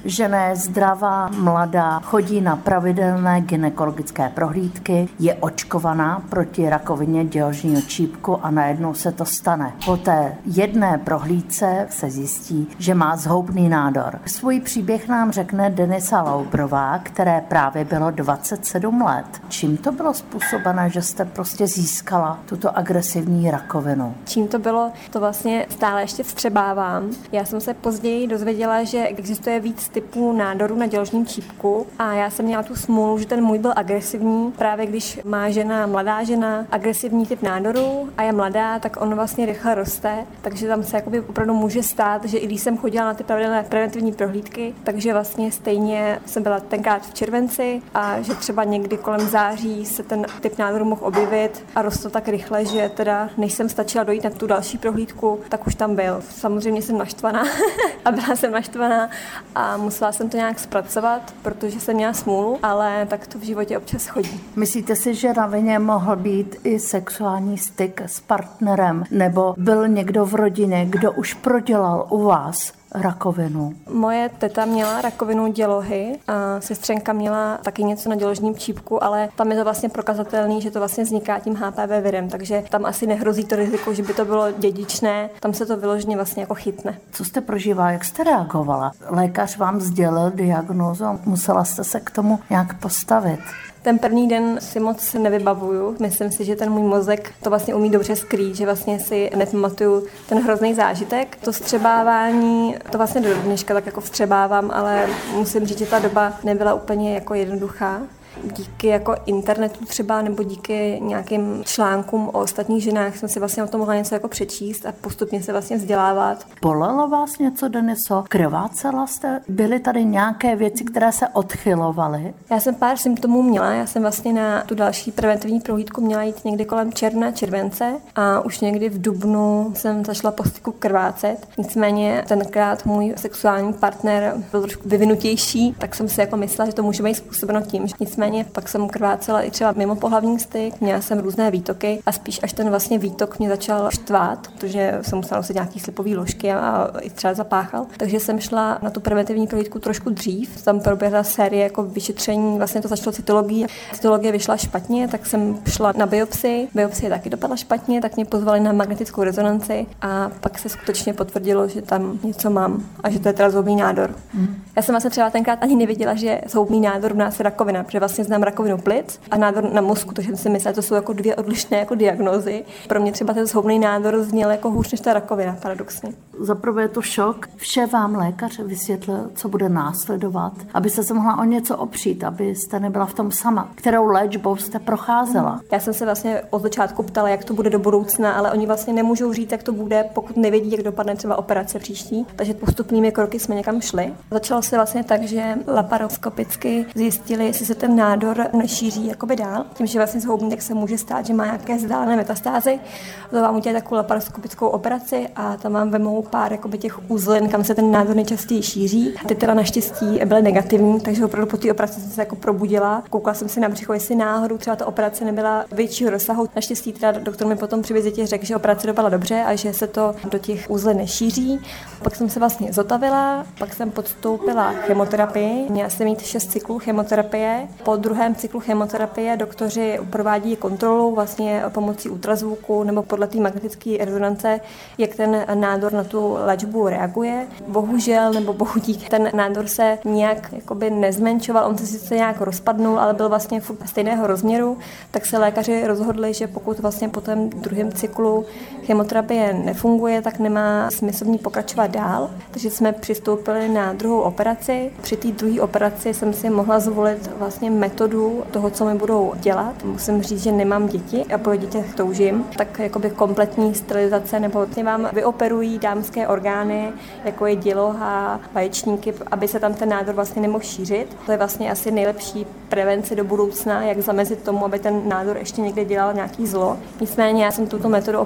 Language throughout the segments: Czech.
Žena je zdravá, mladá, chodí na pravidelné gynekologické prohlídky, je očkovaná proti rakovině děložního čípku a najednou se to stane. Po té jedné prohlídce se zjistí, že má zhoubný nádor. Svůj příběh nám řekne Denisa Laubrová, které právě bylo 27 let. Čím to bylo způsobené, že jste prostě získala tuto agresivní rakovinu? Čím to bylo, to vlastně stále ještě vstřebávám. Já jsem se později dozvěděla, že existuje víc typů nádorů na děložním čípku a já jsem měla tu smůlu, že ten můj byl agresivní. Právě když má mladá žena, agresivní typ nádoru a je mladá, tak on vlastně rychle roste, takže tam se jakoby opravdu může stát, že i když jsem chodila na ty pravidelné preventivní prohlídky, takže vlastně stejně jsem byla tenkrát v červenci a že třeba někdy kolem září se ten typ nádoru mohl objevit a rostl tak rychle, že teda než jsem stačila dojít na tu další prohlídku, tak už tam byl. Samozřejmě jsem naštvaná a byla jsem naštvaná a musela jsem to nějak zpracovat, protože jsem měla smůlu, ale tak to v životě občas chodí. Myslíte si, že na vině mohl být i sexuální styk s partnerem, nebo byl někdo v rodině, kdo už prodělal u vás rakovinu? Moje teta měla rakovinu dělohy a sestřenka měla taky něco na děložním čípku, ale tam je to vlastně prokazatelný, že to vlastně vzniká tím HPV virem, takže tam asi nehrozí to riziko, že by to bylo dědičné, tam se to vyloženě vlastně jako chytne. Co jste prožívala, jak jste reagovala? Lékař vám sdělil diagnózu, musela jste se k tomu nějak postavit? Ten první den si moc nevybavuju. Myslím si, že ten můj mozek to vlastně umí dobře skrýt, že vlastně si nepamatuju ten hrozný zážitek. To vstřebávání, to vlastně do dneška tak jako vstřebávám, ale musím říct, že ta doba nebyla úplně jako jednoduchá. Díky jako internetu třeba nebo díky nějakým článkům o ostatních ženách jsem si vlastně o tom mohla něco jako přečíst a postupně se vlastně vzdělávat. Bolelo vás něco, Deniso? Krvácela jste? Byly tady nějaké věci, které se odchylovaly? Já jsem pár symptomů měla. Já jsem vlastně na tu další preventivní prohlídku měla jít někdy kolem července a už někdy v dubnu jsem začala po styku krvácet. Nicméně tenkrát můj sexuální partner byl trošku vyvinutější, tak jsem si jako myslela, že to může být způsobeno tím, že nicméně pak jsem krvácela i třeba mimo pohlavní styk, měla jsem různé výtoky a spíš až ten vlastně výtok mě začal štvát, protože jsem musela nosit nějaký slipový ložky a i třeba zapáchal. Takže jsem šla na tu preventivní prohlídku trošku dřív. Tam proběhla série jako vyšetření, vlastně to začalo cytologií. Cytologie vyšla špatně, tak jsem šla na biopsii. Biopsie taky dopadla špatně, tak mě pozvali na magnetickou rezonanci a pak se skutečně potvrdilo, že tam něco mám a že to je teda zhoubný nádor. Já jsem vlastně třeba tenkrát ani nevěděla, že zhoubný nádor u nás je rakovina, protože vlastně znám rakovinu plic a nádor na mozku, takže jsem si myslela, že to jsou jako dvě odlišné jako diagnózy. Pro mě třeba ten zhoubný nádor zněl jako hůř než ta rakovina, paradoxně. Za prvé je to šok. Vše vám lékař vysvětlil, co bude následovat, abyste se mohla o něco opřít, abyste nebyla v tom sama. Kterou léčbou jste procházela? Já jsem se vlastně od začátku ptala, jak to bude do budoucna, ale oni vlastně nemůžou říct, jak to bude, pokud nevědí, jak dopadne třeba operace příští. Takže postupnými kroky jsme někam šli. Začalo se vlastně tak, že laparoskopicky zjistili, jestli se ten nádor nešíří jakoby dál. Tím, že vlastně zhoubný, tak se může stát, že má nějaké vzdálené metastázy. To vám udělají takovou laparoskopickou operaci a tam vám vemou pár jakoby těch uzlin, kam se ten nádor nejčastěji šíří. Ty teda naštěstí byly negativní, takže opravdu po té operaci jsem se jako probudila. Koukala jsem si na břicho, jestli náhodou třeba ta operace nebyla většího rozsahu. Naštěstí teda doktor mi potom při vizitě řekl, že operace dopadla dobře a že se to do těch uzlin nešíří. Pak jsem se vlastně zotavila, pak jsem podstoupila chemoterapii. Měla jsem mít 6 cyklů chemoterapie. Po druhém cyklu chemoterapie doktoři provádí kontrolu vlastně pomocí ultrazvuku nebo podle té magnetické rezonance, jak ten nádor na tu léčbu reaguje. Bohužel nebo bohudík ten nádor se nějak jakoby nezmenšoval, on se sice nějak rozpadnul, ale byl vlastně furt stejného rozměru, tak se lékaři rozhodli, že pokud vlastně po tom druhém cyklu chemoterapie nefunguje, tak nemá smysl v ní pokračovat dál. Takže jsme přistoupili na druhou operaci. Při té druhé operaci jsem si mohla zvolit vlastně metodu toho, co mi budou dělat. Musím říct, že nemám děti a po dětech toužím, tak jakoby kompletní sterilizace nebo vlastně vám vyoperují dámské orgány, jako je děloha, vaječníky, aby se tam ten nádor vlastně nemohl šířit. To je vlastně asi nejlepší prevence do budoucna, jak zamezit tomu, aby ten nádor ještě někde dělal nějaký zlo. Nicméně já jsem tuto metodu operace nechtěla.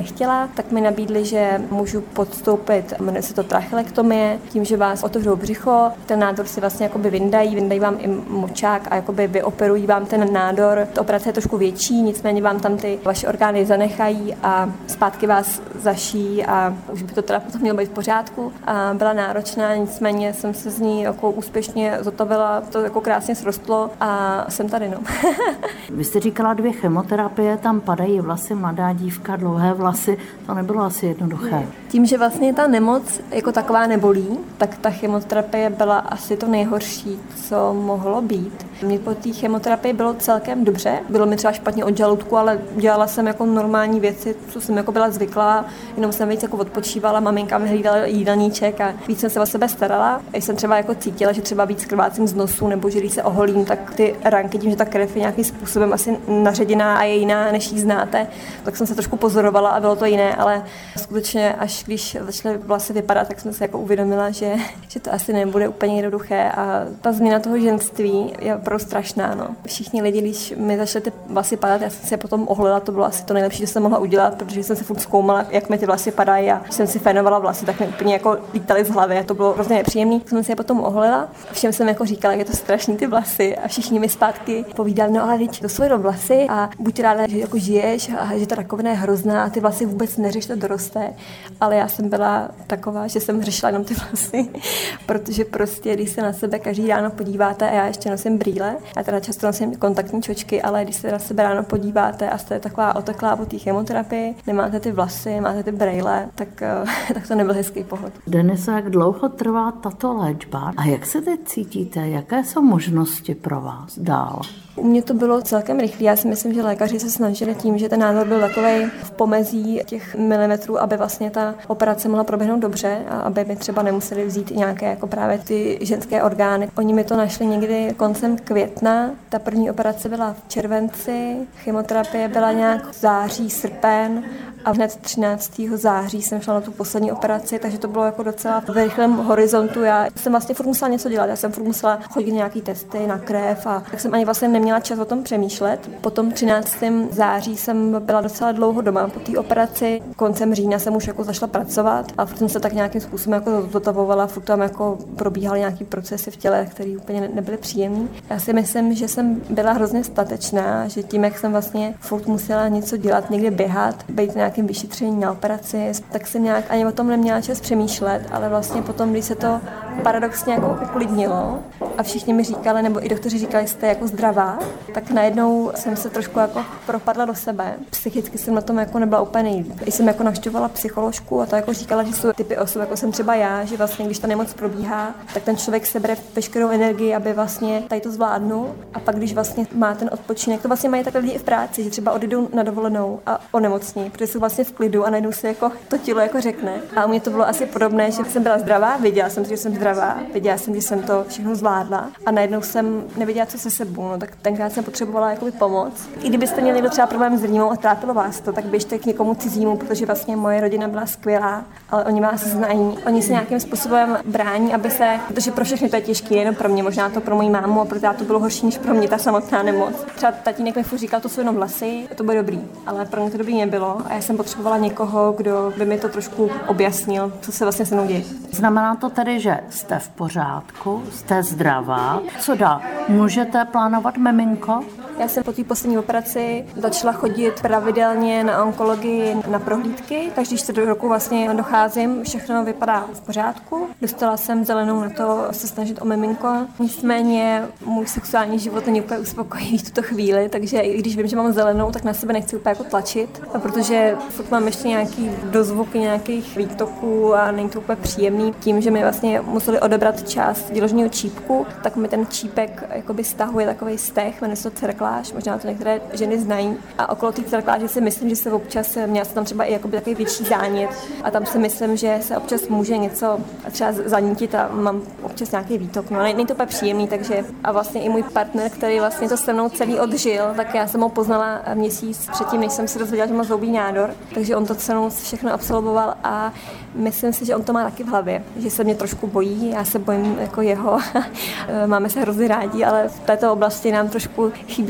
nechtěla, tak mi nabídli, že můžu podstoupit, jmenuje se to trachelektomie, tím, že vás otevřou břicho, ten nádor si vlastně jakoby vyndají vám i močák a jakoby vyoperují vám ten nádor. Ta operace je trošku větší, nicméně vám tam ty vaše orgány zanechají a zpátky vás zaší a už by to teda potom mělo být v pořádku. A byla náročná, nicméně jsem se z ní jako úspěšně zotavila, to jako krásně srostlo a jsem tady, no. Vy jste říkala 2 chemoterapie, tam padají vlasy, mladá dívka, dlouhé vlasy, to nebylo asi jednoduché. Tím, že vlastně ta nemoc jako taková nebolí, tak ta chemoterapie byla asi to nejhorší, co mohlo být. Mně po té chemoterapii bylo celkem dobře, bylo mi třeba špatně od žaludku, ale dělala jsem jako normální věci, co jsem jako byla zvyklá, jenom jsem víc jako odpočívala, maminka mi hlídala jídelníček a víc jsem se o sebe starala. A jsem třeba jako cítila, že třeba víc krvácím z nosu nebo že když se oholím, tak ty ranky, tím, že ta krev je nějakým způsobem asi naředěná a je jiná, než ji znáte, tak jsem se trošku pozorovala a bylo to jiné, ale skutečně až když začaly vlasy vypadat, tak jsem se jako uvědomila, že to asi nebude úplně jednoduché a ta změna toho ženství je opravdu strašná. No. Všichni lidi, když mi začaly ty vlasy padat, já jsem se potom oholila, to bylo asi to nejlepší, co jsem mohla udělat, protože jsem se furt zkoumala, jak mi ty vlasy padají a když jsem si fénovala vlasy, tak mi úplně jako lítaly z hlavy a to bylo hrozně nepříjemné. Jsem se je potom oholila, všem jsem jako říkala, jak je to strašný ty vlasy a všichni mi zpátky povídali, no ale teď to jsou jenom vlasy a buď ráda, že jako žiješ a že ta rakovina je hrozná a ty vlasy vůbec neřeš, to doroste. Ale já jsem byla taková, že jsem řešila jenom ty vlasy, protože prostě, když se na sebe každý ráno podíváte a já ještě nosím brýle, já teda často nosím kontaktní čočky, ale když se na sebe ráno podíváte a jste taková oteklá po té chemoterapii, nemáte ty vlasy, máte ty brýle, tak to nebyl hezký pohled. Denisa, jak dlouho trvá tato léčba a jak se teď cítíte? Jaké jsou možnosti pro vás dál? U mě to bylo celkem rychlé. Já si myslím, že lékaři se snažili tím, že ten nádor byl takovej v pomezí těch milimetrů, aby vlastně ta operace mohla proběhnout dobře a aby mi třeba nemuseli vzít nějaké jako právě ty ženské orgány. Oni mi to našli někdy koncem května. Ta první operace byla v červenci, chemoterapie byla nějak v září, srpen a hned 13. září jsem šla na tu poslední operaci, takže to bylo jako docela v rychlém horizontu. Já jsem vlastně furt musela něco dělat, já jsem furt musela chodit nějaký testy na krev a tak jsem ani vlastně neměla čas o tom přemýšlet. Po tom 13. září jsem byla docela dlouho doma po té operaci. Koncem října jsem už jako zašla pracovat a furt jsem se tak nějakým způsobem jako zotavovala, furt tam jako probíhaly nějaký procesy v těle, které úplně nebyly příjemné. Já si myslím, že jsem byla hrozně statečná, že tím, jak jsem vlastně furt musela něco dělat, někde běhat, být na nějakém vyšetření na operaci, tak jsem nějak ani o tom neměla čas přemýšlet, ale vlastně potom, když se to paradoxně jako uklidnilo a všichni mi říkali, nebo i doktoři říkali, jste jako zdravá, tak najednou jsem se trošku jako propadla do sebe. Psychicky jsem na tom jako nebyla úplně nejlíp. I jsem jako navštěvovala psycholožku a ta jako říkala, že jsou typy osob, jako jsem třeba já, že vlastně když ta nemoc probíhá, tak ten člověk sebere veškerou energii, aby vlastně tady to zvládnul a pak když vlastně má ten odpočinek, to vlastně mají takhle lidi i v práci, že třeba odejdou na dovolenou a onemocní, protože jsou vlastně v klidu a najednou se jako to tělo jako řekne. A u mě to bylo asi podobné, že jsem byla zdravá, věděla jsem, že jsem zdravá, věděla jsem, že jsem to všechno zvládla a najednou jsem nevěděla, co se sebou, no tak tenkrát jsem potřebovala jakoby pomoc. I kdybyste měli třeba problém s rýmou a trápilo vás to, tak běžte k někomu cizímu, protože vlastně moje rodina byla skvělá, ale oni vás znají. Oni se nějakým způsobem brání, aby se, protože pro všechny to je těžké, nejen pro mě, možná to pro moji mámu a pro to bylo horší než pro mě ta samotná nemoc. Třeba tatínek mi furt říkal, to jsou jenom vlasy, to bude dobrý, ale pro mě to dobrý nebylo a já jsem potřebovala někoho, kdo by mi to trošku objasnil, co se vlastně se mnou děje. Znamená to tedy, že jste v pořádku, jste zdravá. Co dál? Můžete plánovat miminko? Já jsem po té poslední operaci začala chodit pravidelně na onkologii na prohlídky. Každý 4 roku vlastně docházím, všechno vypadá v pořádku. Dostala jsem zelenou na to se snažit o miminko. Nicméně můj sexuální život není úplně uspokojivý v tuto chvíli, takže i když vím, že mám zelenou, tak na sebe nechci úplně jako tlačit, protože furt mám ještě nějaký dozvuky nějakých výtoků a není to úplně příjemný. Tím, že mi vlastně museli odebrat část děložního čípku, tak mi ten čípek jakoby stahuje takový steh, jmenuje se to cerkláž, možná to některé ženy znají. A okolo té cerkláže si myslím, že se občas, měla jsem tam třeba i jakoby takový větší zánět a tam si myslím, že se občas může něco třeba zanítit a mám občas nějaký výtok. No, není to úplně příjemný, takže a vlastně i můj partner, který vlastně to se mnou celý odžil, tak já jsem ho poznala měsíc předtím, než jsem si dozvěděla, že má zoubí nádor, takže on to se mnou všechno absolvoval a myslím si, že on to má taky v hlavě, že se mě trošku bojí, já se bojím jako jeho. Máme se hrozně rádi, ale v této oblasti nám trošku chybí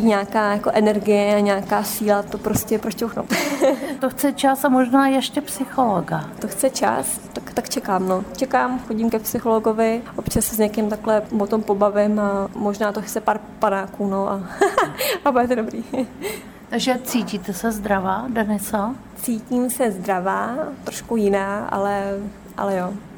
nějaká jako energie a nějaká síla to prostě prošťouchnout. To chce čas a možná ještě psychologa. To chce čas, tak čekám, no. Čekám, chodím ke psychologovi, občas se s někým takhle o tom pobavím a možná to chce pár panáků, no a bude to dobrý. Takže cítíte se zdravá, Denisa? Cítím se zdravá, trošku jiná, ale jo.